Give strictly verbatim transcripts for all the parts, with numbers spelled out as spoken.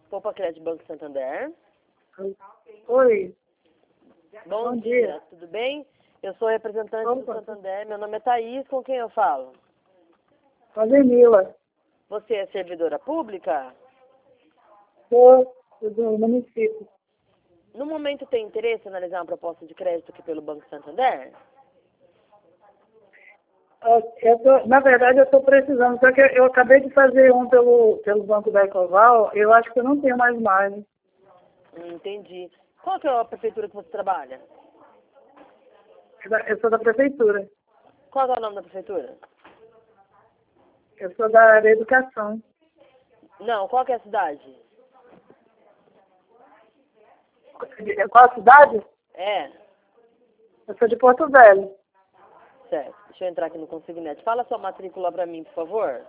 Poupa Crédito Banco Santander. Oi. Bom, Bom dia. dia. Tudo bem? Eu sou representante do Opa. Santander. Meu nome é Thaís, com quem eu falo? Ademila. Você é servidora pública? Sou do município. No momento tem interesse em analisar uma proposta de crédito aqui pelo Banco Santander? Eu, eu tô, na verdade, eu estou precisando, só que eu acabei de fazer um pelo, pelo Banco da Ecoval, eu acho que eu não tenho mais margem. Hum, entendi. Qual que é a prefeitura que você trabalha? Eu sou da prefeitura. Qual que é o nome da prefeitura? Eu sou da área da educação. Não, qual que é a cidade? Qual a cidade? É, Eu sou de Porto Velho. certo. Deixa eu entrar aqui no Consignet. Fala sua matrícula para mim, por favor.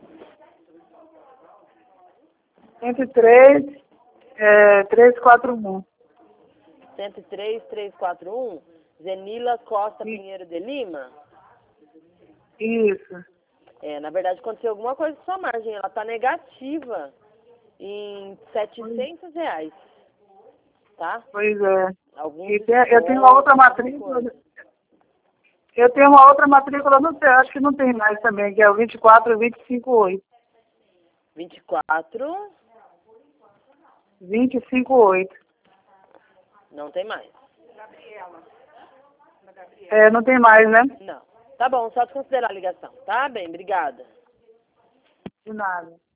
cento e três, é, trezentos e quarenta e um. cento e três, trezentos e quarenta e um, Zenila Costa Sim. Pinheiro de Lima. Isso. É, na verdade, aconteceu alguma coisa com sua margem. Ela está negativa em setecentos reais. Tá? Pois é. Alguns E tem, eu tenho uma outra matrícula. Eu tenho uma outra matrícula, não sei, acho que não tem mais também, que é o vinte e quatro, vinte e cinco, oito. vinte e quatro, vinte e cinco, oito. não tem mais. É, não tem mais, né? Não. Tá bom, só desconsiderar a ligação. Tá bem, obrigada. De nada.